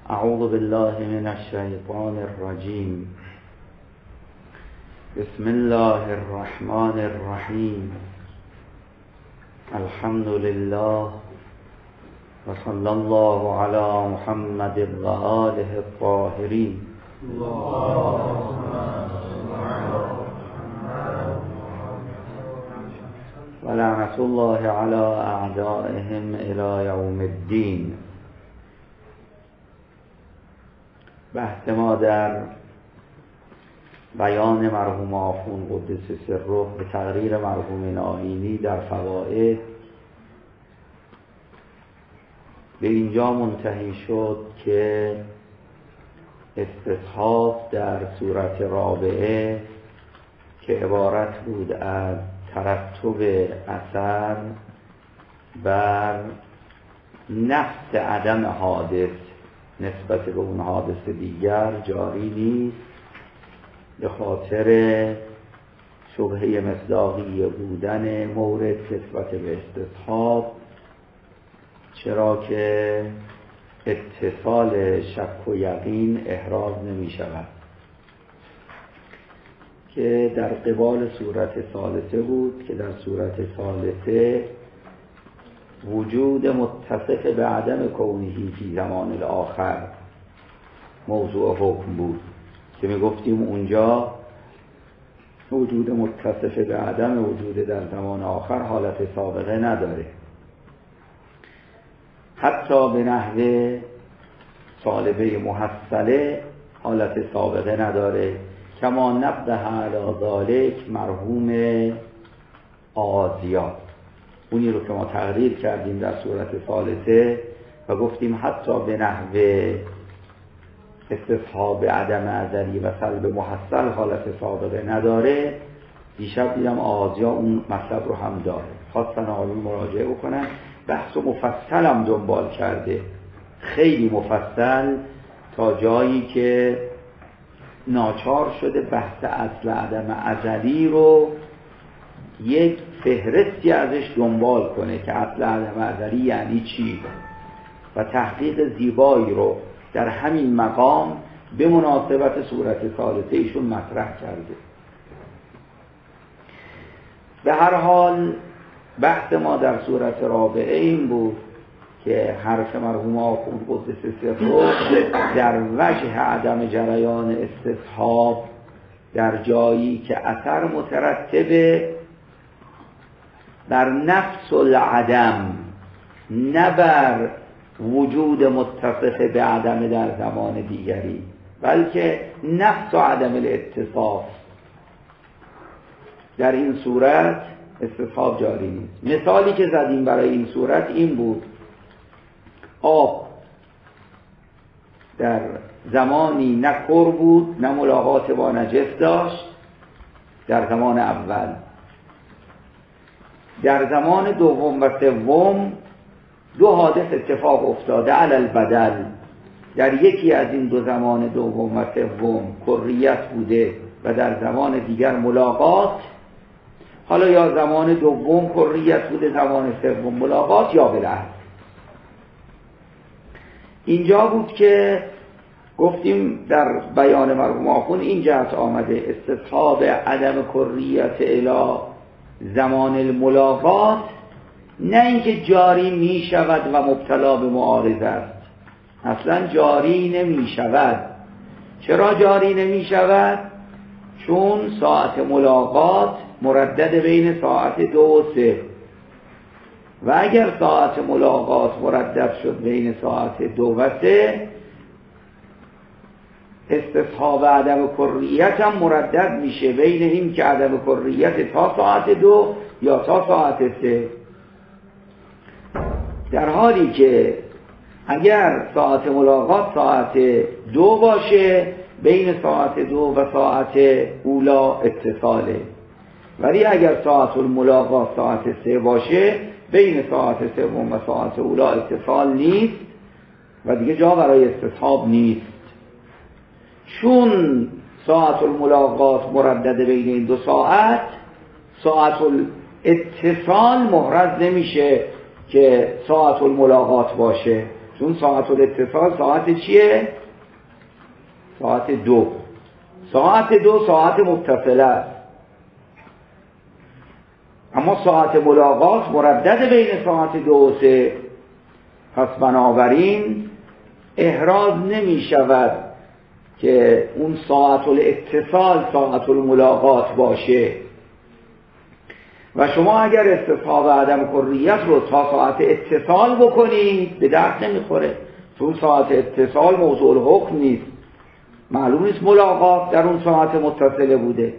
اعوذ بالله من الشیطان الرجیم. بسم الله الرحمن الرحیم. الحمد لله و صلی الله علی محمد و آله الطاهرین. و لعنت الله علی اعدائهم الی یوم الدین. بحث ما در بیان مرحوم آخوند قدس سره به تقریر مرحوم نائینی در فوائد به اینجا منتهی شد که استصحاب در صورت رابعه که عبارت بود از ترتب اثر بر نفس عدم حادث نسبت به اون حادث دیگر جاری نیست، به خاطر شبهه مصداقی بودن مورد نسبت به استصحاب، چرا که اتصال شک و یقین احراز نمی شود که در قبال صورت ثالثه بود که در صورت ثالثه وجود متصف به عدم کونهی فی زمان الاخر موضوع حکم بود که می گفتیم اونجا وجود متصف به عدم وجود در زمان آخر حالت سابقه نداره، حتی به نحو سالبه محصله حالت سابقه نداره، کما نبه علی ذالک مرحوم آزیا، اونی رو که ما تقریر کردیم در صورت ثالثه و گفتیم حتی به نحو استصحاب عدم ازلی و سلب محصل حالت سابقه نداره. دیشب دیدم آزیا اون مطلب رو هم داره، خواستن آقایون مراجعه بکنن، بحث مفصل هم دنبال کرده، خیلی مفصل، تا جایی که ناچار شده بحث اصل عدم ازلی رو یک فهرستی ازش دنبال کنه که اصل عدم ازلی یعنی چی و تحقیق زیبایی رو در همین مقام به مناسبت صورت ثالثه ایشون مطرح کرده. به هر حال بحث ما در صورت رابعه این بود که حرف مرحوم آخوند قدس سره در وجه عدم جریان استصحاب در جایی که اثر مترتبه بر نفس العدم نه بر وجود متصف به عدم در زمان دیگری، بلکه نفس و عدم الاتصاف، در این صورت استصحاب جاری نیست. مثالی که زدیم برای این صورت این بود: آب در زمانی نه کر بود نه ملاقات با نجس داشت در زمان اول، در زمان دوم و سوم دو حادث اتفاق افتاده علی البدل، در یکی از این دو زمان دوم و سوم کریت بوده و در زمان دیگر ملاقات، حالا یا زمان دوم کریت بوده زمان سوم ملاقات یا بالعکس. اینجا بود که گفتیم در بیان مرحوم آخوند این جهت آمده: استصحاب عدم کریت الی زمان الملاقات، نه اینکه جاری می شود و مبتلا به معارضه است، اصلا جاری نمی شود. چرا جاری نمی شود؟ چون ساعت ملاقات مردد بین ساعت 2 و 3 و اگر ساعت ملاقات مردد شد بین ساعت 2 و 3 استصحاب عدم کریت هم مردد میشه بین این که عدم کریت تا ساعت 2 یا تا ساعت 3، در حالی که اگر ساعت ملاقات ساعت 2 باشه بین ساعت 2 و ساعت اولا اتصاله، ولی اگر ساعت الملاقات ساعت 3 باشه بین ساعت 3 و ساعت اولا اتصال نیست و دیگه جا برای استصحاب نیست. چون ساعت الملاقات مردد بین این دو ساعت، ساعت الاتصال محرز نمیشه که ساعت الملاقات باشه، چون ساعت الاتصال ساعت چیه؟ ساعت 2. ساعت 2 ساعت متصله است، اما ساعت ملاقات مردد بین ساعت 2 و 3. پس بنابراین احراز نمی شود که اون ساعت الاتصال ساعت الملاقات باشه. و شما اگر استصحاب عدم کریت رو تا ساعت اتصال بکنید به درد نمیخوره، چون ساعت اتصال موضوع الحکم نیست، معلوم نیست ملاقات در اون ساعت متصله بوده.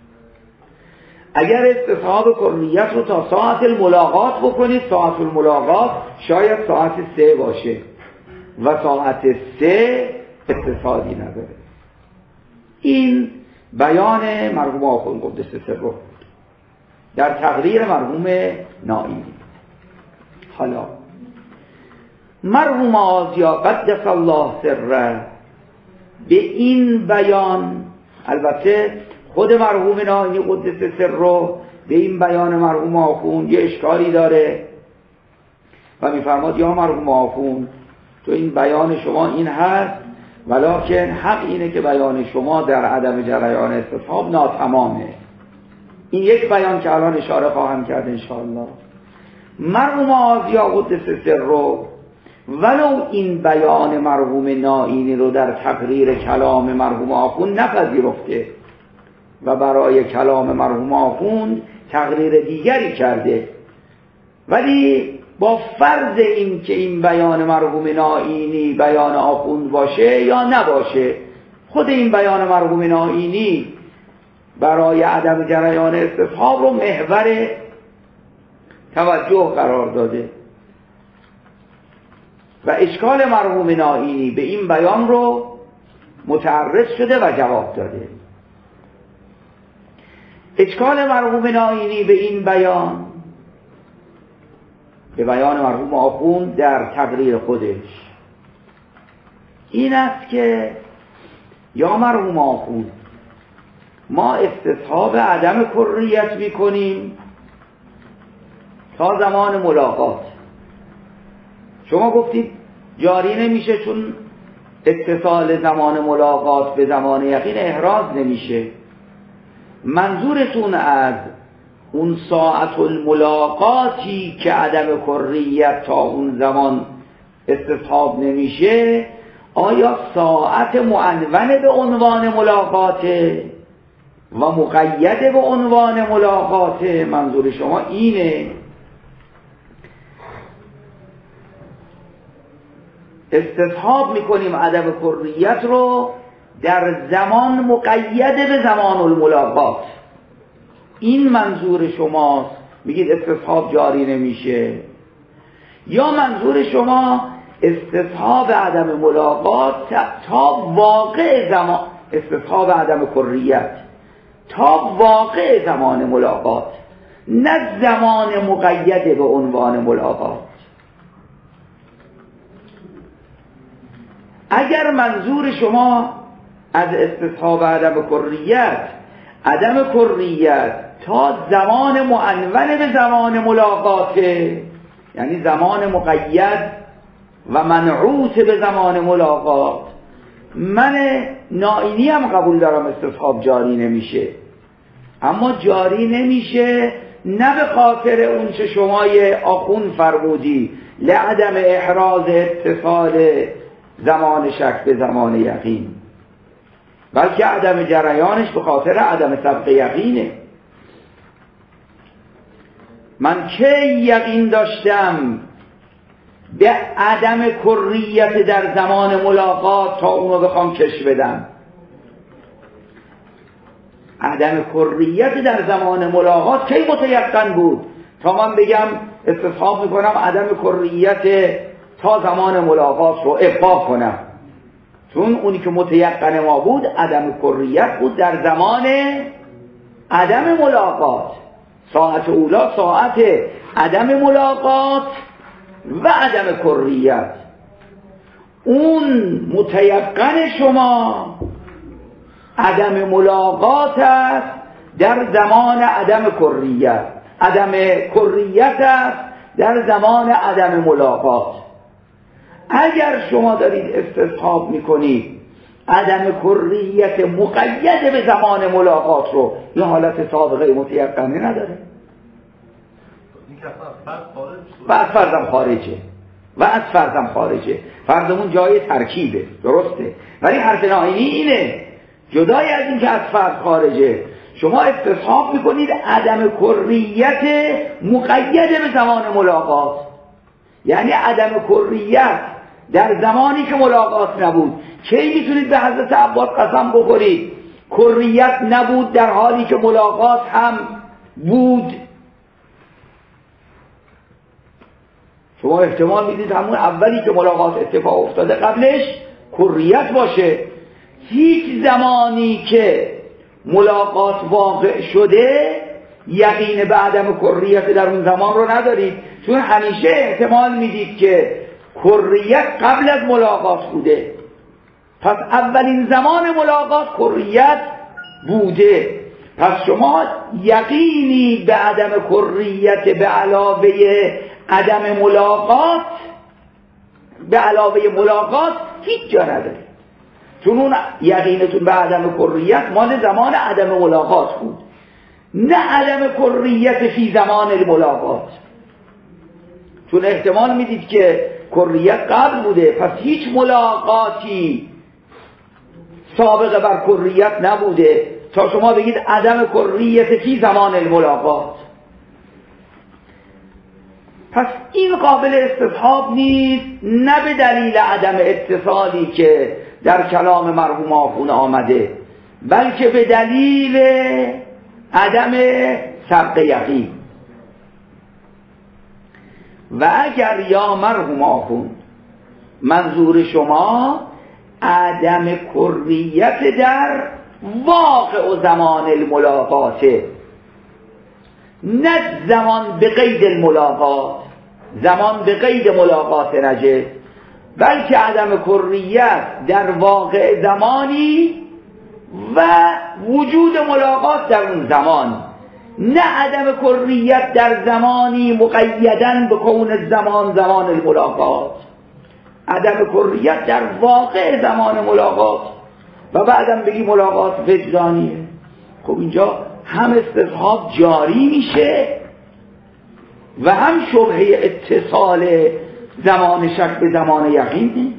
اگر استصحاب کریت رو تا ساعت الملاقات بکنید، ساعت الملاقات شاید ساعت 3 باشه و ساعت 3 اتصالی نداره. این بیان مرحوم آخوند قدس سره در تقریر مرحوم نائینی. حالا مرحوم آزیا قدس الله سره به این بیان، البته خود مرحوم نائینی قدس سره به این بیان مرحوم آخوند یه اشکالی داره و میفرماد یا مرحوم آخوند تو این بیان شما این هست، ولکن حق اینه که بیان شما در عدم جریان استصحاب ناتمامه. این یک بیان که الان اشاره خواهم کرد انشاءالله. مرحوم آزیا قدس سره ولو این بیان مرحوم نائینی رو در تقریر کلام مرحوم آخوند نپذیرفته و برای کلام مرحوم آخوند تقریر دیگری کرده، ولی با فرض این که این بیان مرحوم نائینی بیان آخوند باشه یا نباشه، خود این بیان مرحوم نائینی برای عدم جریان استصحاب رو محور توجه قرار داده و اشکال مرحوم نائینی به این بیان رو متعرض شده و جواب داده. اشکال مرحوم نائینی به این بیان، به بیان مرحوم آخوند در تقریر خودش، این است که یا مرحوم آخوند ما استصحاب عدم کریت میکنیم تا زمان ملاقات. شما گفتید جاری نمیشه چون اتصال زمان ملاقات به زمان یقین احراز نمیشه. منظورتون از اون ساعت الملاقاتی که عدم کریت تا اون زمان استصحاب نمیشه، آیا ساعت معنونه به عنوان ملاقاته و مقید به عنوان ملاقاته؟ منظور شما اینه؟ استصحاب میکنیم عدم کریت رو در زمان مقید به زمان الملاقات، این منظور شماست، میگید استصحاب جاری نمیشه؟ یا منظور شما استصحاب عدم ملاقات تا واقع زمان، استصحاب عدم کریت تا واقع زمان ملاقات، نه زمان مقید به عنوان ملاقات؟ اگر منظور شما از استصحاب عدم کریت عدم کریت تا زمان معنون به زمان ملاقاته، یعنی زمان مقید و منعوت به زمان ملاقات، من نائینی هم قبول دارم استصحاب جاری نمیشه، اما جاری نمیشه نه به خاطر اون چه شمای آخوند فرمودی لعدم احراز اتصال زمان شک به زمان یقین، بلکه عدم جریانش به خاطر عدم سبق یقینه. من که یقین داشتم به عدم کریت در زمان ملاقات تا اونو بخوام کش بدم. عدم کریت در زمان ملاقات کی متیقن بود تا من بگم استصحاب میکنم عدم کریت تا زمان ملاقات رو ابقا کنم؟ چون اونی که متیقن ما بود عدم کریت بود در زمان عدم ملاقات. ساعت اولا ساعت عدم ملاقات و عدم کریت. اون متیقن شما عدم ملاقات است در زمان عدم کریت، عدم کریت است در زمان عدم ملاقات. اگر شما دارید استصحاب میکنید عدم کریت مقید به زمان ملاقات رو، این حالت سابقه متیقنه نداره. بعد فرضم خارجه و از فرضم خارجه، فرضمون جای ترکیبه، درسته، ولی حرف نهایی اینه جدای از این که از فرض خارجه شما استصحاب میکنید عدم کریت مقید به زمان ملاقات، یعنی عدم کریت در زمانی که ملاقات نبود. کی میتونید به حضرت عباس قسم بخورید کریت نبود در حالی که ملاقات هم بود؟ شما احتمال میدید همون اولی که ملاقات اتفاق افتاده قبلش کریت باشه. هیچ زمانی که ملاقات واقع شده یقین به عدم کریت در اون زمان رو ندارید، چون همیشه احتمال میدید که کریت قبل از ملاقات بوده. پس اولین زمان ملاقات کریت بوده، پس شما یقینی به عدم کریت به علاوه عدم ملاقات، به علاوه ملاقات هیچ جا ندارید، چون اون یقینتون به عدم کریت مال زمان عدم ملاقات بود، نه عدم کریت فی زمان ملاقات. چون احتمال میدید که کریت قبل بوده، پس هیچ ملاقاتی سابقه بر کریت نبوده تا شما بگید عدم کریت فی زمان الملاقات. پس این قابل استصحاب نیست، نه به دلیل عدم اتصالی که در کلام مرحوم آخوند آمده، بلکه به دلیل عدم سبق یقین. و اگر یا مرحوم آخوند منظور شما عدم کریت در واقع و زمان الملاقاته، نه زمان به قید الملاقات، زمان به قید ملاقات نجس، بلکه عدم کریت در واقع زمانی و وجود ملاقات در اون زمان، نه عدم کریت در زمانی مقیدن به کون زمان زمان الملاقات. عدم کریت در واقع زمان ملاقات و بعدم بگی ملاقات وجدانیه. خب اینجا هم استصحاب جاری میشه و هم شبهه اتصال زمان شک به زمان یقین.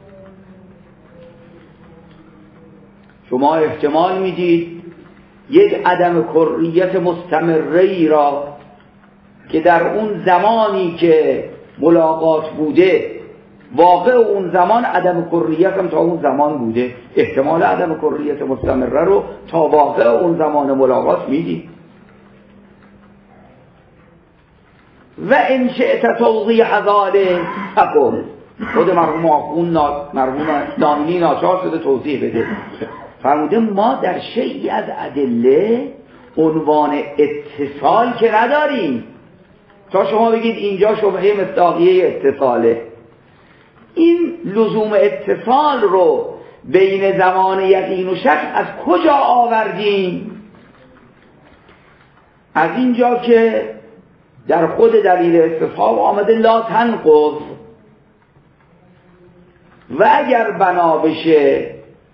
شما احتمال میدید یک عدم کریت مستمری را که در اون زمانی که ملاقات بوده واقع اون زمان عدم کریت هم تا اون زمان بوده، احتمال عدم کریت مستمره رو تا واقع اون زمان ملاقات میدید. و ان شئت توضیح ذلک فقل، خود مرحوم آخوند مرحوم دامنی ناچار شده توضیح بده، فرموده ما در شیئی از ادله عنوان اتصال که نداریم تا شما بگید اینجا شبهه مصداقیه اتصاله. این لزوم اتصال رو بین زمان یقین و شک از کجا آوردیم؟ از اینجا که در خود دلیل استصحاب آمده لا تنقض، و اگر بنا بشه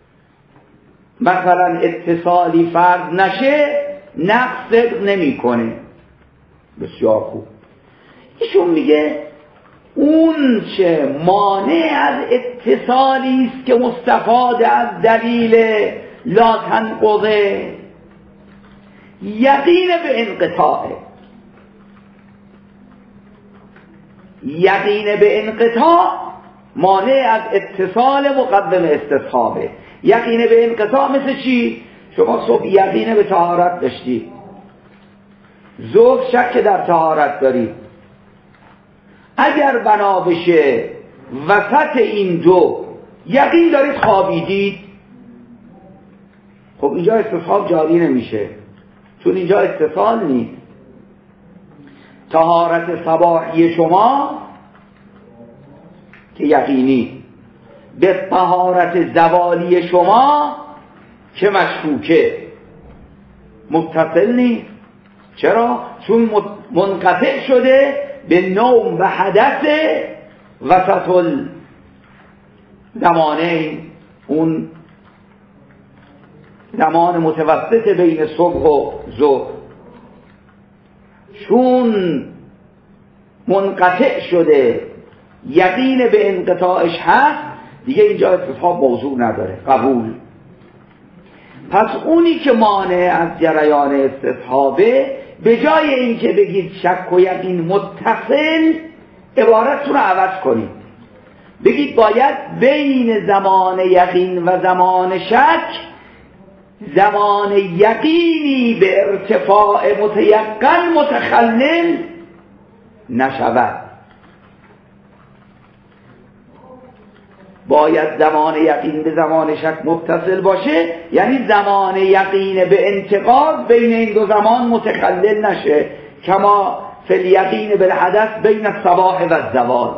مثلا اتصالی فرض نشه نقص نمیکنه. بسیار خوب. ایشون میگه اون چه مانع از اتصالی است که مستفاد از دلیل لا تنقضه یقین به انقطاعه. یقین به انقطاع مانع از اتصال مقدم استصحابه. یقین به انقطاع مثل چی؟ شما صبح یقین به طهارت داشتی، ظهر شک در طهارت داری، اگر بنا بشه وسط این دو یقین دارید خوابیدید، خب اینجا استصحاب جاری نمیشه، چون اینجا اتصال نیست. طهارت صباحی شما که یقینی به طهارت زوالی شما که مشکوکه متصل نیست. چرا؟ چون منقطع شده به نوم و حدث وسط زمانه، اون زمان متوسط بین صبح و ظهر، چون منقطع شده یقین به انقطاعش هست، دیگه اینجا استصحاب موضوع نداره، قبول. پس اونی که مانع از جریان استصحابه، به جای اینکه بگید شک و یقین متصل، عبارتتون رو عوض کنید، بگید باید بین زمان یقین و زمان شک زمان یقینی به ارتفاع متیقن متخلل نشود. باید زمان یقین به زمان شک متصل باشه، یعنی زمان یقین به انتقاض بین این دو زمان متخلل نشه، کما فی الیقین بالحدث بین الصباح و الزوال.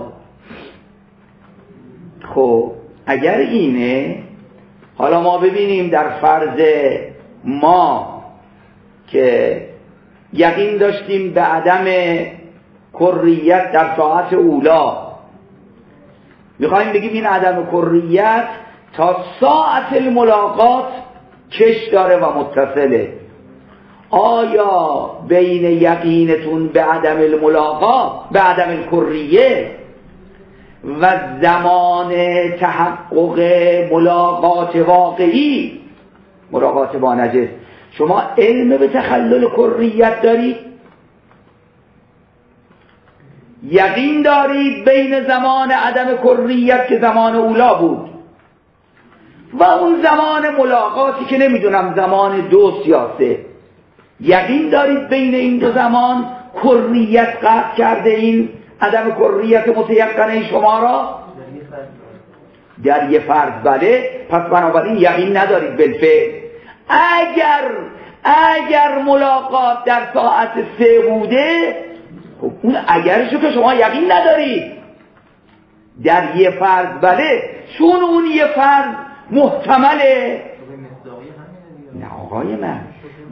خب اگر اینه، حالا ما ببینیم در فرض ما که یقین داشتیم به عدم کریت در ساعت اولا، میخواییم بگیم این عدم کریت تا ساعت الملاقات کش داره و متصله. آیا بین یقینتون به عدم الملاقات، به عدم الکریه و زمان تحقق ملاقات واقعی، ملاقات با نجس، شما علم به تخلل کریت دارید؟ یقین دارید بین زمان عدم کریت که زمان اولا بود و اون زمان ملاقاتی که نمیدونم زمان 2 یا 3، یقین دارید بین این دو زمان کریت قطع کرده این عدم کریت متیقنه شما را؟ در یه فرض بله. پس بنابراین یقین ندارید بالفعل. اگر ملاقات در ساعت 3 بوده، خب اون اگرشو که شما یقین ندارید. در یه فرض بله، چون اون یه فرض محتمله. نه آقای من،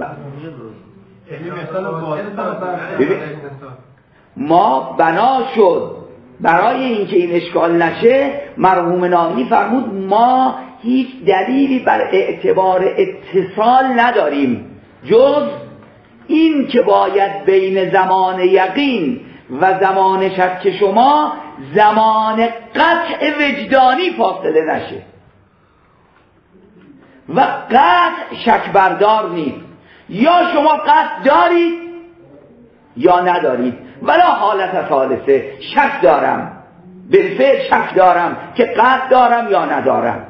ما بنا شد برای اینکه این اشکال نشه، مرحوم نامی فرمود ما هیچ دلیلی بر اعتبار اتصال نداریم جز این که باید بین زمان یقین و زمان شک شما زمان قطع وجدانی فاصله نشه و قطع شک بردار نیست. یا شما قطع دارید یا ندارید، ولا حالت ثالثه، شک دارم، بالفعل شک دارم که قطع دارم یا ندارم.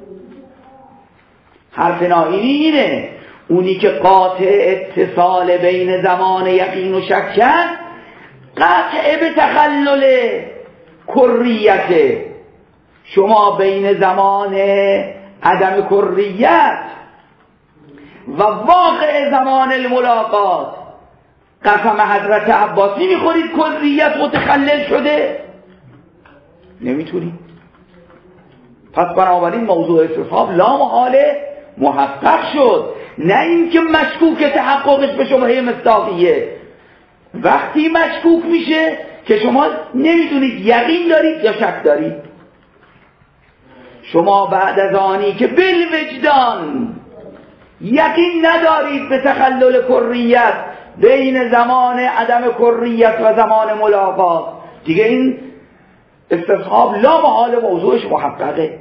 حرف نائینی اینه، اونی که قاطع اتصال بین زمان یقین و شک کرد، قطع به تخلل کریت. شما بین زمان عدم کریت و واقع زمان الملاقات قسم حضرت عباسی میخورید کریت متخلل شده؟ نمیتونید. پس بنابراین موضوع استصحاب لا محاله محقق شد، نه اینکه مشکوک تحققش به شبهه مصداقیه. وقتی مشکوک میشه که شما نمیدونید یقین دارید یا شک دارید. شما بعد از آنی که بالوجدان یقین ندارید به تخلل کریت بین زمان عدم کریت و زمان ملاقات، دیگه این استصحاب لا محال موضوعش محققه.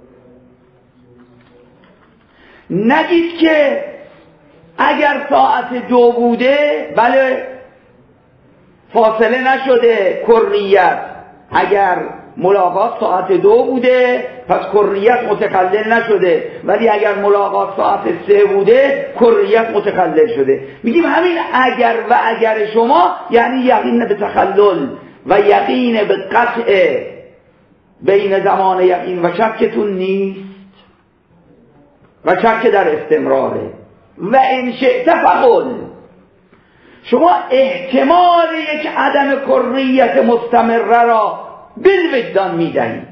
نگید که اگر ساعت 2 بوده بله فاصله نشده کریت، اگر ملاقات ساعت 2 بوده پس کریت متخلل نشده، ولی اگر ملاقات ساعت 3 بوده کریت متخلل شده. میگیم همین اگر و اگر شما یعنی یقین به تخلل و یقین به قطع بین زمان یقین و شکتون نیست و شک در استمراره. و ان شئت فقل، شما احتمال یک عدم کریت مستمره را بالوجدان میدهید.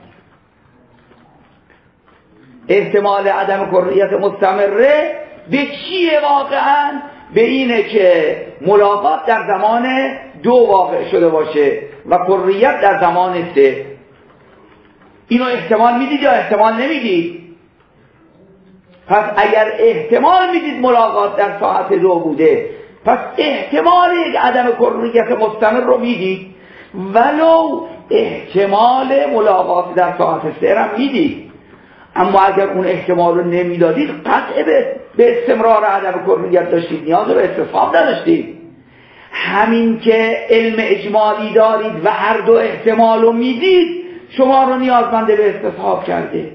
احتمال عدم کریت مستمره به چیه واقعا؟ به اینه که ملاقات در زمان 2 واقع شده باشه و کریت در زمان 3. اینو احتمال میدید یا احتمال نمیدید؟ پس اگر احتمال میدید ملاقات در ساعت 2 بوده، پس احتمال یک عدم کلیت مستمر رو میدید، ولو احتمال ملاقات در ساعت 3 هم میدید. اما اگر اون احتمال رو نمیدادید قطع به استمرار عدم کلیت داشتید، نیاز به استصحاب نداشتید. همین که علم اجمالی دارید و هر دو احتمال رو میدید شما رو نیازمند به استصحاب کرده.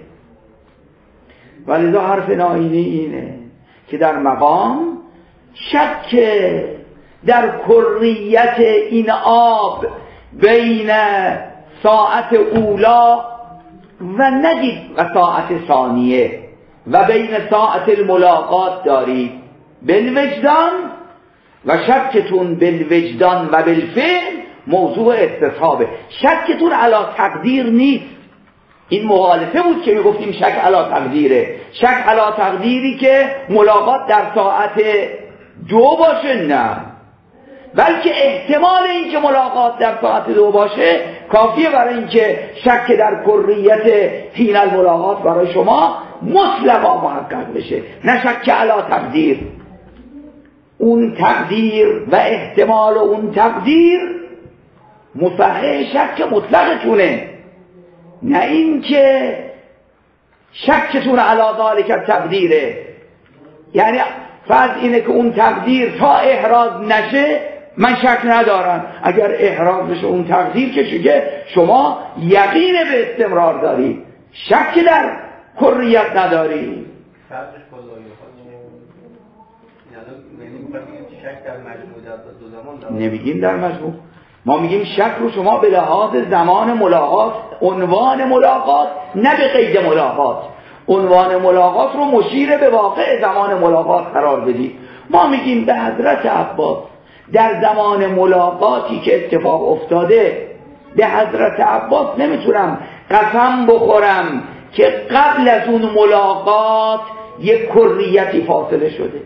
ولذا حرف نائینی اینه که در مقام شک در کریت این آب بین ساعت اولا و نگید و ساعت ثانیه و بین ساعت الملاقات دارید بالوجدان و شکتون بالوجدان و بالفعل موضوع استصحابه. شکتون علی تقدیر نیست. این مخالفه بود که میگفتیم شک علی تقدیره. شک علی تقدیری که ملاقات در ساعت 2 باشه نه، بلکه احتمال اینکه ملاقات در ساعت 2 باشه کافیه برای اینکه شک در کلیت حین الملاقات برای شما مطلقا محقق بشه، نه شک علی تقدیر. اون تقدیر و احتمال اون تقدیر مصحح شک مطلقتونه، نه اینکه شکتون علی ذالک تقدیره. یعنی فرض اینه که اون تقدیر تا احراز نشه من شک ندارم. اگر احراز بشه اون تقدیر که شکه شما یقین به استمرار دارید، شک در کلیت ندارید. نمیگیم در مجموع، ما میگیم شک رو شما به لحاظ زمان ملاقات، عنوان ملاقات، نه به قید ملاقات. عنوان ملاقات رو مشیر به واقع زمان ملاقات قرار بدید. ما میگیم به حضرت عباس در زمان ملاقاتی که اتفاق افتاده، به حضرت عباس نمیتونم قسم بخورم که قبل از اون ملاقات یک کریتی فاصله شده.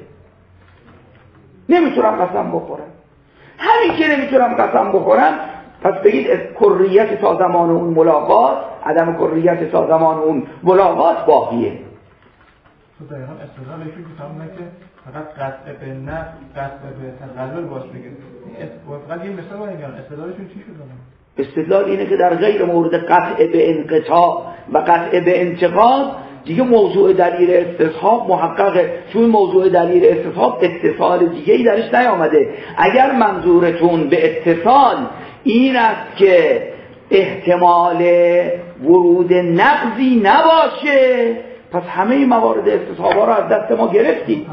نمیتونم قسم بخورم. همین که نمیتونم قسم بخورم، پس بگید کریت تا زمان اون ملاقات، عدم کریت تا زمان اون ملاقات باقیه. تو دقیقا استدلالشون که همونه که فقط قطع به نه قطع به تقلل باش بگید. فقط یه مثال رو میگن استدلالشون چی شده؟ استدلال اینه که در غیر مورد قطع به انقطاع و قطع به انتقاد دیگه موضوع دلیل استصحاب محققه، چون موضوع دلیل استصحاب اتصال دیگه ای درش نیامده. اگر منظورتون به اتصال این است که احتمال ورود نقضی نباشه، پس همه موارد استصحاب ها رو از دست ما گرفتیم.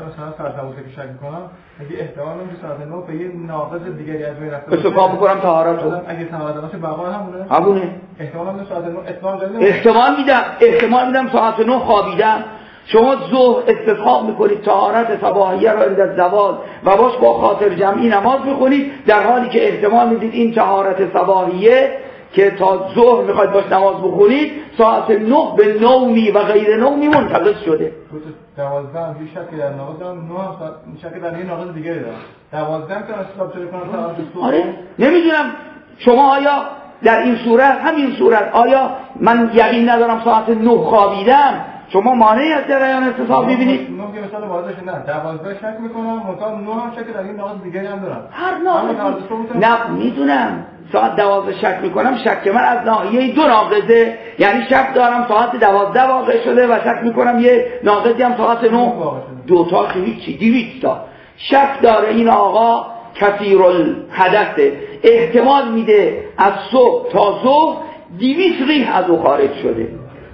شک می‌کنم اگه احتمال نمیشه ساعت 9 به یه ناقض دیگری از بین رفته استفاده می‌کنم طهارت رو. اگه طهارت باشه بقا همونه. احتمال میده ساعت 9 اطلاق دارید. احتمال میدم ساعت 9 خوابیدم. شما ظهر استصحاب میکنید طهارت صباحیه رو عند الزوال و باش با خاطر جمعی نماز میخونید، در حالی که احتمال میدید این طهارت صباحیه که تا ظهر میخواید باش نماز بخونید ساعت 9 به نومی و غیر نومی منتقض شده. 12 هم شک در ناقض دارم، 9 هم شک در یه ناقض دیگه دارم. 12 هم که استفاده چه کنم ساعت صبح. آره نمیدونم شما آیا در این صورت، همین صورت، آیا من یقین ندارم ساعت 9 خوابیدم، شما مانعی از جریان استصحاب می‌بینید؟ 9 که مثال واضحه نه، 12 شک می‌کنم، مثلا 9 هم شک در این ناقض دیگه هم دارم. هر ناقض نه میدونم. ساعت 12 شک میکنم، شک من از ناحیه 2 ناقضه، یعنی شک دارم ساعت 12 واقع شده و شک میکنم یه ناقضی هم ساعت 9. 2 تا که هیچی، 200 تا شک داره این آقا کثیر الحدثه، احتمال میده از صبح تا ظهر 200 ریح از او خارج شده.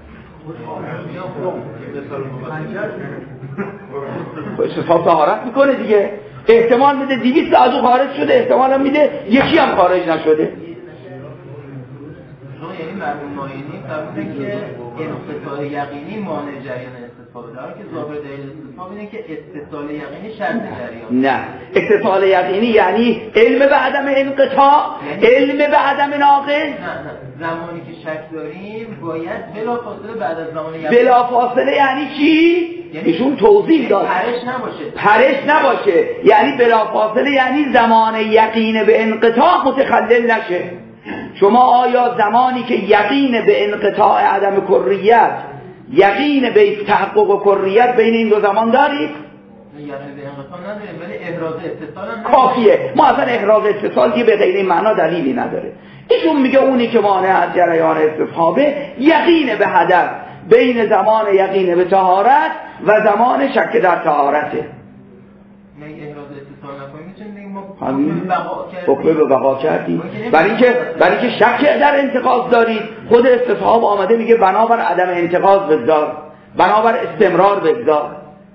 استصحاب طهارت میکنه دیگه، احتمال میده 200 از او خارج شده، احتمال هم میده یکی هم خارج نشده. یعنی مرحوم نائینی فرمودن که اتصال یقینی مانع جریان استصحاب داره، که ظاهر دلیل استصحاب اینه که اتصال یقینی شرط جریان. نه، اتصال یقینی یعنی علم به عدم انقطاع، علم به عدم ناقض. نه زمانی که شک داریم باید بلافاصله بعد از زمان یقین. بلافاصله یعنی چی؟ ایشون توضیح داد. پرش نباشه. یعنی بلافاصله یعنی زمان یقین به انقطاع متخلل نشه. شما آیا زمانی که یقین به انقطاع عدم کریت، یقین به تحقق کریت بین این دو زمان دارید؟ یقین به انقطاع نداریم، ولی احراز اتصال هم کافیه. ما اصلا احراز اتصال دیگه به غیر این معنا دلیلی نداره. ایشون میگه اونی که مانع از جریان استصحابه یقین به هدف بین زمان یقین به طهارت و زمان شک در طهارته. اگه احراز اتصال نکنیم میتونیم بگیم ما حکم به بقا کردیم. برای اینکه شک در انتقاض دارید، خود استصحاب آمده میگه بنابر عدم انتقاض بگذار، بنابر استمرار بگذار.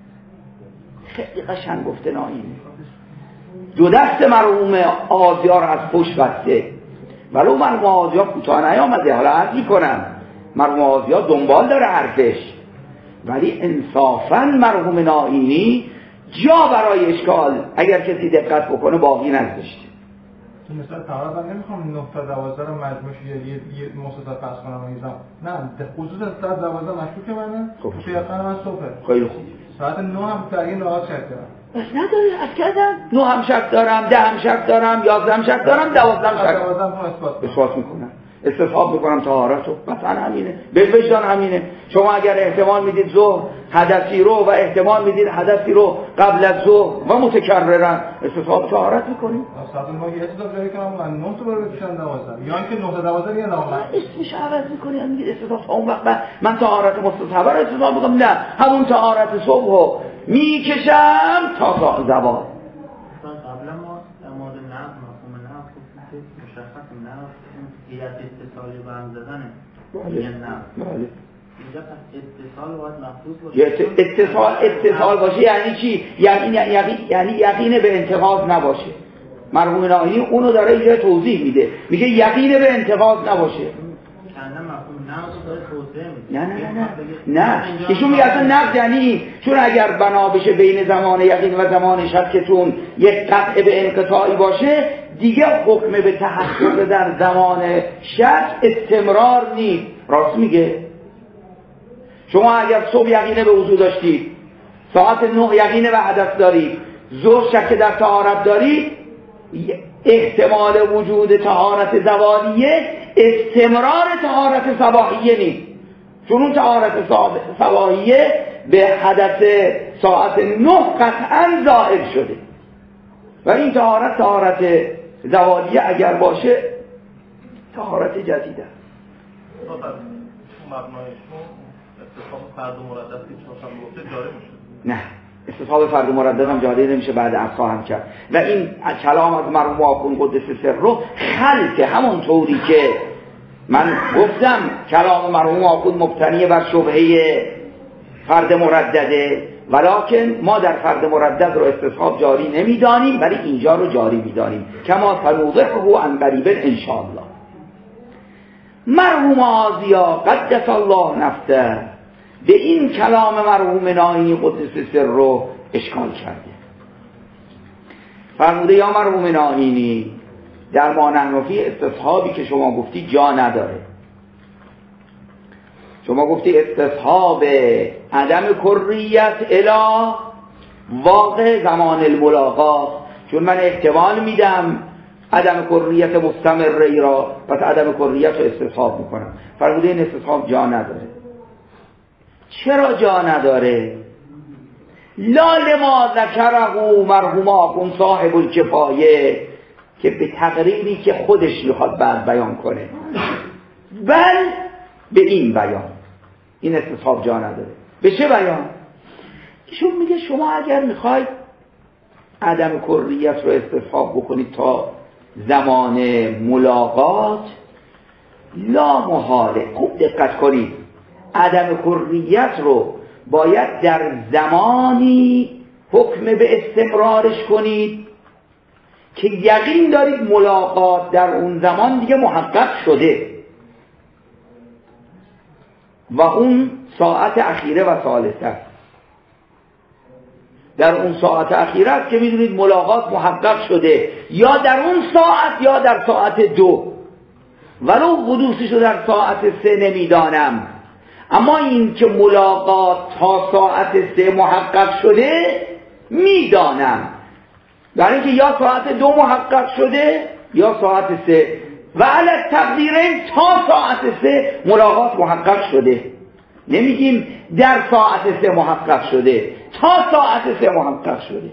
خیلی قشنگ گفته نایینه. دو دست مرحوم آزیار از پشت بسته، ولو مرحوم آزیار کوتاه نیامده. حالا عرض میکنم مرحوم آزیار دنبال داره حرفش، ولی انصافاً مرحوم نائینی جا برای اشکال اگر کسی دقت بکنه باقی نذاشته. تو مثلا طهارت من نمیخوام 9 تا 12 رو مجموعش یه مصداق پس کنم میذارم. نه خصوص ساعت 12 مشکوکه منه. تو یقین من صبح. خیلی خوب. ساعت 9 هم تعیین نهار شک دارم. بس نداره از کردم 9 هم شک دارم، 10 هم شک دارم، 11 هم شک دارم، 12 هم شک دارم. اثبات میکنم. استصحاب میکنم طهارتو. مثلا همینه. به وجدان همینه. شما اگر احتمال میدید ظهر حدثی رو و احتمال میدید حدثی رو قبل از ظهر و متکررن، استصحاب طهارت میکنیم. اصلا ما یه چیزا جایی که من 9 تا رو بکشم 12 یا اینکه 9 تا 12 یه نام اسمش عوض میکنی. میگید استصحاب اون وقت من طهارت مستصحب رو استصحاب میکنم. نه، همون طهارت صبحو میکشم تا زوال. قبلا ما در مورد نقد مفهوم نقد مشخص نقد هیئت اتصالی به هم زدنه. بله. اینجا اتصال باید محفوظ باشه. اتصال باشه یعنی چی؟ یعنی یقین به انتقاض نباشه. مرحوم نائینی اونو داره اینجا توضیح میده، میگه یقین به انتقاض نباشه. کنده مفهوم نقد داره توضیح میده. نه ایشون میگه اصلا نقد یعنی چون اگر بنا بشه بین زمان یقین و زمان شکتون یک قطع به انقطاعی باشه، دیگه حکم به تحقق در زمان شک استمرار نیست. راست میگه. شما اگر صبح یقین به وضو داشتید، ساعت 9 یقین به حدث دارید، ظهر شک در طهارت دارید، احتمال وجود طهارت زوالیه استمرار طهارت صباحیه نیست. چون اون طهارت صباحیه به حدث ساعت 9 قطعا ظاهر شده و این طهارت زوالیه اگر باشه طهارت جدیده. استصحاب فرد مردد که چون هم گفته جاری میشه. نه، استصحاب فرد مردد هم جاری نمیشه، بعد از خواهم کرد. و این کلام از مرحوم آخوند قدس سره خلطه. همون طوری که من گفتم کلام مرحوم آخوند مبتنی بر شبهه فرد مردده، ولکن ما در فرد مردد رو استصحاب جاری نمیدانیم، ولی اینجا رو جاری میدانیم. کما سنوضحه عن قریب ان شاء الله. مرحوم آزیا قدس الله نفسه به این کلام مرحوم نائینی قدس سر رو اشکال کرده. فرموده یا مرحوم نائینی در ما نحنفی استصحابی که شما گفتی جا نداره. شما گفتی استصحاب عدم کریت الی واقع زمان الملاقات، چون من احتمال میدم عدم کریت مستمره را، پس عدم کریت رو استصحاب میکنم. فرموده این استصحاب جا نداره. چرا جا نداره؟ لا لما ذکره مرحوم آخوند صاحب الکفایه که به تقریری که خودش میخواد بعد بیان کنه، بل به این بیان. این استصحاب جا نداره. به چه بیان؟ ایشون میگه شما اگر میخواید عدم کریت رو استصحاب بکنید تا زمان ملاقات، لا محاله، خوب دقت کنید، عدم کریت رو باید در زمانی حکم به استمرارش کنید که یقین دارید ملاقات در اون زمان دیگه محقق شده و اون ساعت اخیره و ثالثه است. در اون ساعت اخیره است که میدونید ملاقات محقق شده، یا در اون ساعت یا در ساعت 2، ولو حدوثش رو در ساعت 3 نمیدانم، اما این که ملاقات تا ساعت 3 محقق شده میدانم. یعنی که یا ساعت 2 محقق شده یا ساعت 3. و علی التقدیرین تا ساعت 3 ملاقات محقق شده. نمیگیم در ساعت 3 محقق شده، تا ساعت 3 محقق شده.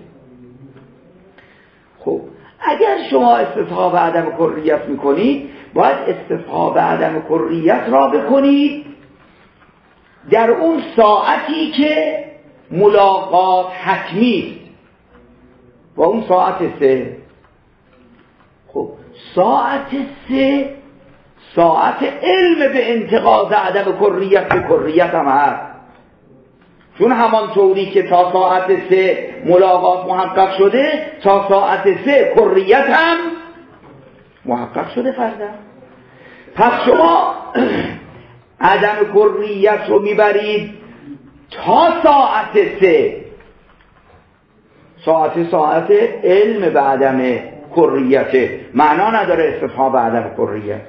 خب اگر شما استصحاب عدم کریت میکنید، باید استصحاب عدم کریت را بکنید در اون ساعتی که ملاقات حتمی است، با اون ساعت 3. خب ساعت 3 ساعت علم به انتقاض عدم کریت به کریت هم هست، چون همانطوری که تا ساعت 3 ملاقات محقق شده، تا ساعت 3 کریت هم محقق شده فردا. پس شما عدم کریت رو میبرید تا ساعت 3. ساعت علم به عدم کریت، معنا نداره استصحاب عدم کریت.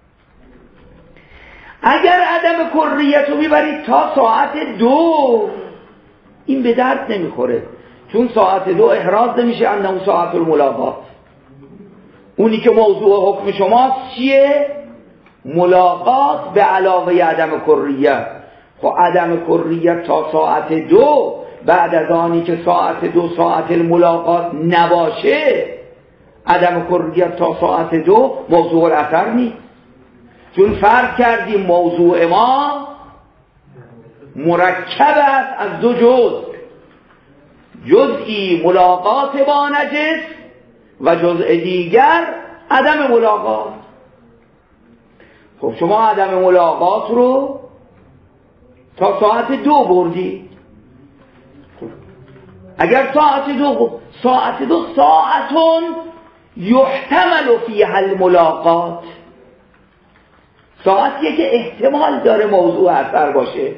اگر عدم کریت رو میبرید تا ساعت 2، این به درد نمیخوره، چون ساعت 2 احراز نمیشه انه ساعت الملاقات. اونی که موضوع حکم شماست چیه؟ ملاقات به علاوه عدم کریت. خب عدم کریت تا ساعت 2، بعد از آنی که ساعت 2 ساعت الملاقات نباشه، عدم کریت تا ساعت 2 موضوع الاثر نیست، چون فرض کردیم موضوع ما مرکب است از 2 جزئی ملاقات با نجس و جزء دیگر عدم ملاقات. خب شما عدم ملاقات رو تا ساعت 2 بردی. خب اگر ساعت 2 ساعتون یحتمل فیها الملاقات، ساعتیه که احتمال داره موضوع اثر باشه،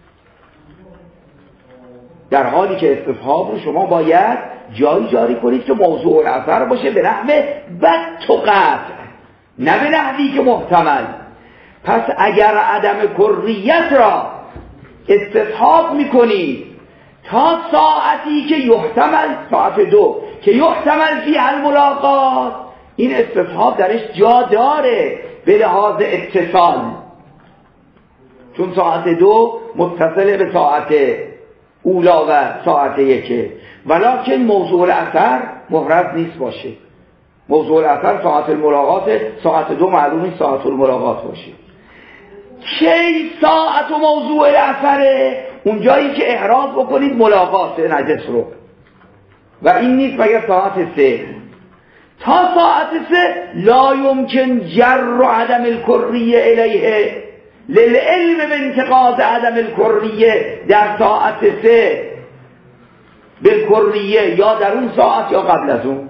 در حالی که استصحاب رو شما باید جایی جاری کنید که موضوع اثر باشه به نحو بد و قطع، نه به نحوی که محتمل. پس اگر عدم کریت را استصحاب میکنید تا ساعتی که یحتمل، ساعت 2 که یحتمل فیها الملاقات، این استصحاب درش جا داره به لحاظ اتصال، چون ساعت 2 متصل به ساعت اولا و ساعت 1، ولکن موضوع الاثر محرز نیست باشه. موضوع الاثر ساعت الملاقات، ساعت 2 معلوم نیست ساعت الملاقات باشه. کی ساعت و موضوع الاثره؟ اونجایی که احراز بکنید ملاقات نجس رو، و این نیست مگر ساعت 3. تا ساعت 3 لا یمکن جر عدم الکریه الیه للعلم بانتقاض عدم الکریه در ساعت 3 بالکریه، یا در اون ساعت یا قبل از اون.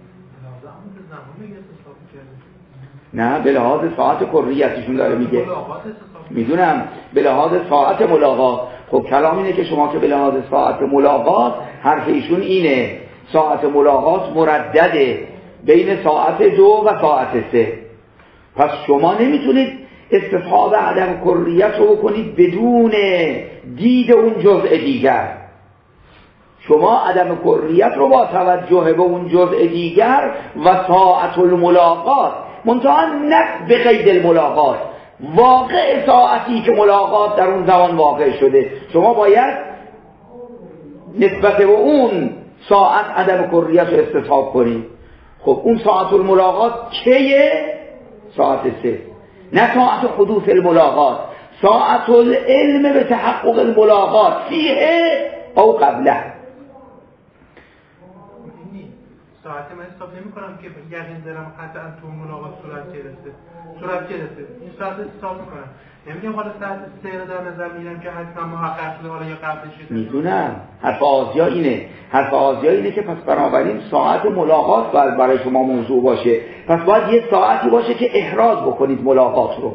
نه به لحاظ ساعت کریتشون داره میگه، میدونم به لحاظ ساعت ملاقات. خب کلام اینه که شما که به لحاظ ساعت ملاقات، حرف ایشون اینه ساعت ملاقات مردده بین ساعت 2 و ساعت 3. پس شما نمیتونید استصحاب عدم کریت رو بکنید بدون دید اون جزء دیگر. شما عدم کریت رو با توجه به اون جزء دیگر و ساعت الملاقات، منتها نه به قید الملاقات، واقع ساعتی که ملاقات در اون زمان واقع شده، شما باید نسبت به اون ساعت عدم کریت رو استصحاب کنید. خب اون ساعت الملاقات کیه؟ ساعت 3، نه ساعت حدوث الملاقات، ساعت العلم به تحقق الملاقات فیه او قبله. ساعت من حساب نمی کنم که یقین دارم قطعا تو ملاقات صورت گرفته این ساعت حساب میکنم، نمیگم حالا ساعت 3 رو در نظر میگیرم که حتما محقق شده حالا یا قبلش شده. میدونم حرف آزیا اینه که پس بنابراین ساعت ملاقات باید برای شما موضوع باشه، پس باید یه ساعتی باشه که احراز بکنید ملاقات رو.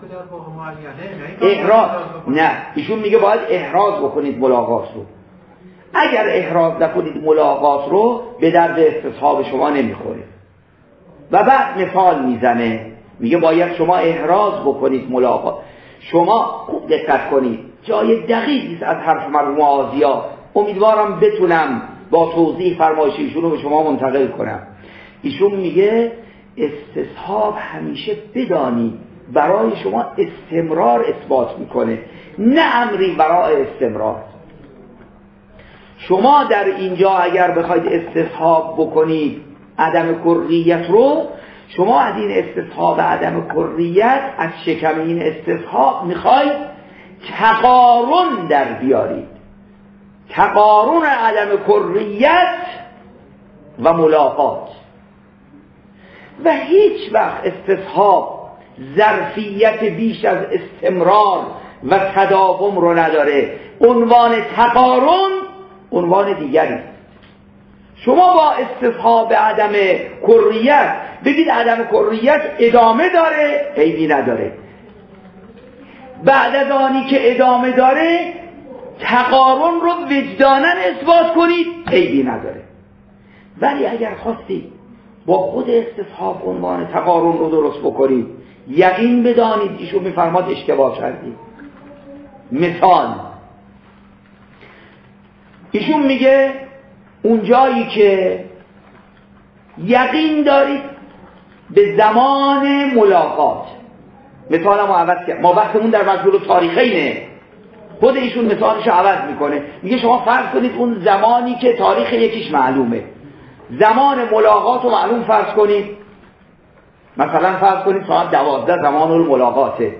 احراز نه، ایشون میگه باید احراز بکنید ملاقات رو. اگر احراز نکنید ملاقات رو به درد استصحاب شما نمیخوره. و بعد مثال میزنه، میگه باید شما احراز بکنید ملاقات. شما خوب دقت کنید، جای دقیقی از حرف مرحوم آزیا، امیدوارم بتونم با توضیح فرمایش ایشون رو به شما منتقل کنم. ایشون میگه استصحاب همیشه بدانید برای شما استمرار اثبات میکنه، نه امری برای استمرار. شما در اینجا اگر بخواید استصحاب بکنید عدم کریت رو، شما از این استصحاب عدم کریت، از شکم این استصحاب میخواید تقارن در بیارید، تقارن عدم کریت و ملاقات. و هیچ وقت استصحاب ظرفیت بیش از استمرار و تداوم رو نداره. عنوان تقارن عنوان دیگری. شما با استصحاب عدم کریت بگید عدم کریت ادامه داره، عیبی نداره. بعد از آنی که ادامه داره تقارن رو وجداناً اثبات کنید، عیبی نداره. ولی اگر خواستید با خود استصحاب عنوان تقارن رو درست بکنید، یقین بدانید ایشون میفرماد اشتباه کردید. مثال ایشون میگه اون جایی که یقین دارید به زمان ملاقات، مثالمو عوض کرد، ما بحثمون در مجهول تاریخینه، خود ایشون مثالشو عوض میکنه، میگه شما فرض کنید اون زمانی که تاریخ یکیش معلومه، زمان ملاقات رو معلوم فرض کنید، مثلا فرض کنید ساعت 12 زمان الملاقاته.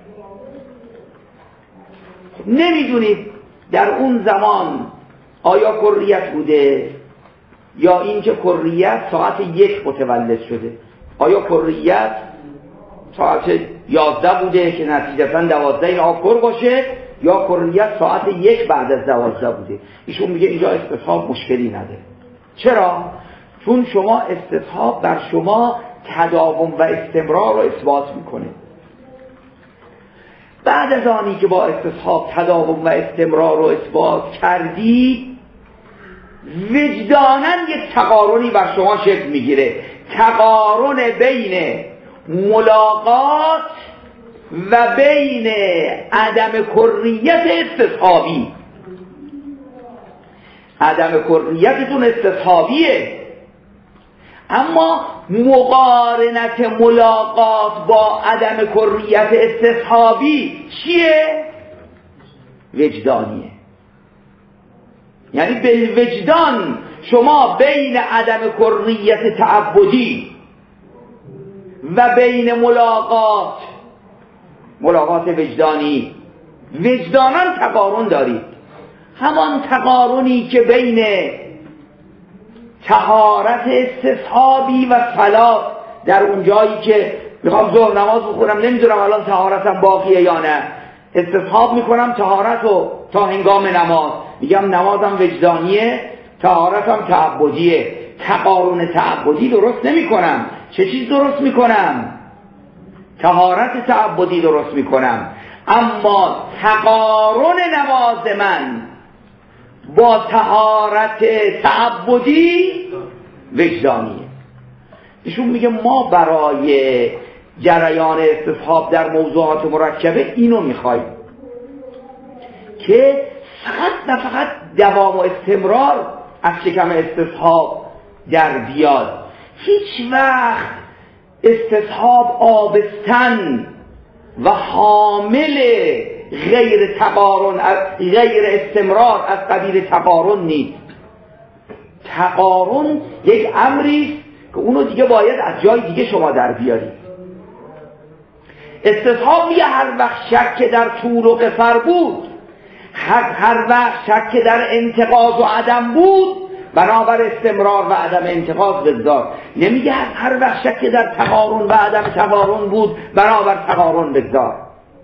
نمیدونید در اون زمان آیا کریت بوده یا اینکه کریت ساعت 1 متولد شده، آیا کریت ساعت 11 بوده که نتیجتاً 12 این آکر باشه، یا کریت ساعت 1 بعد از 12 بوده. ایشون میگه اینجا استصحاب مشکلی نداره. چرا؟ چون شما استصحاب بر شما تداوم و استمرار رو اثبات میکنه. بعد از آنی که با استصحاب تداوم و استمرار رو اثبات کردی، وجداناً یک تقارنی بر شما شکل میگیره، تقارن بین ملاقات و بین عدم کریت استصحابی. عدم کریتتون استصحابیه، اما مقارنت ملاقات با عدم کریت استصحابی چیه؟ وجدانیه. یعنی بالوجدان شما بین عدم کریت تعبدی و بین ملاقات وجدانی وجداناً تقارن دارید. همان تقارنی که بین طهارت استصحابی و صلات، در اون جایی که میخوام ظهر نماز بخونم نمیدونم الان طهارتم باقیه یا نه، استصحاب میکنم طهارت رو تا هنگام نماز، میگم نمازم وجدانیه، طهارتم تعبدیه. تقارن تعبدی درست نمیکنم. چه چیز درست میکنم؟ طهارت تعبدی درست میکنم، اما تقارن نماز من با طهارت تعبدی وجدانیه. ایشون میگه ما برای جریان استصحاب در موضوعات مرکبه اینو میخوایم که فقط نه فقط دوام و استمرار از شکم استصحاب در بیاد، هیچ وقت استصحاب آبستن و حامل غیر تقارن، غیر استمرار از قبیل تقارن نیست. تقارن یک امری که اونو دیگه باید از جای دیگه شما در بیارید. استصحاب میگه هر وقت شک در طول و قصر بود، هر وقت شک در انتقاض و عدم بود، بنابر استمرار و عدم انتقاض بگذار. نمیگه هر وقت شک در تقارن و عدم تقارن بود، بنابر تقارن بگذار.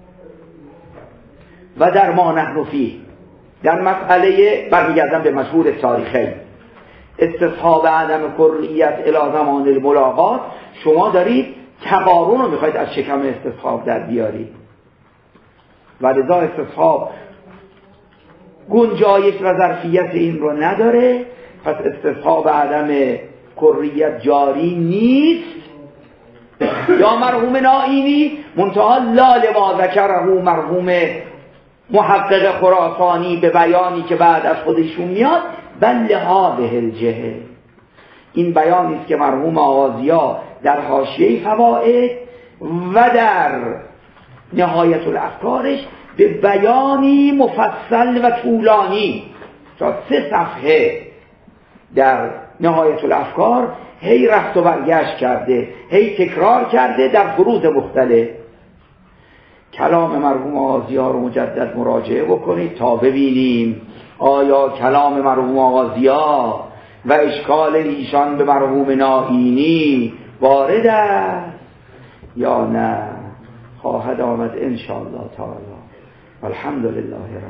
و در ما نحن فیه، در مسئله برمیگردم به مشهور تاریخی استصحاب عدم کریت الی زمان الملاقات، شما دارید تقارن رو میخواید از شکم استصحاب در بیارید و لذا استصحاب گنجایش و ظرفیت این رو نداره، پس استصحاب عدم کریت جاری نیست. یا مرحوم نائینی منتها لا لما ذکره مرحوم محقق خراسانی به بیانی که بعد از خودشون میاد، بل لهذه الجهه، این بیانی است که مرحوم آغازیا در حاشیه فوائد و در نهایت الافکارش به بیانی مفصل و طولانی تا 3 صفحه در نهایت الافکار هی رفت و برگشت کرده، هی تکرار کرده در فروض مختلف. کلام مرحوم آغازی‌ها رو مجدد مراجعه بکنید تا ببینیم آیا کلام مرحوم آغازی‌ها و اشکال ایشان به مرحوم نائینی وارد است یا نه. خواهد آمد انشاءالله تعالی. الحمدلله.